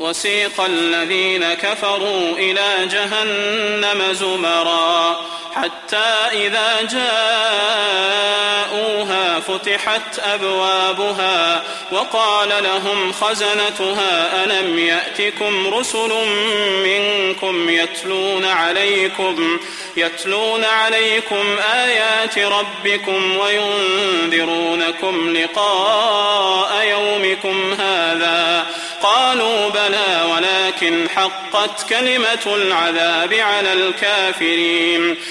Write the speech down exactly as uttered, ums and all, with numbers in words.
وسيق الذين كفروا إلى جهنم زمرا حتى إذا جاءوها فتحت أبوابها وقال لهم خزنتها ألم يأتكم رسل منكم يتلون عليكم يتلون عليكم آيات ربكم وينذرونكم لقاء يومكم هذا قالوا بلى ولكن حقت كلمة العذاب على الكافرين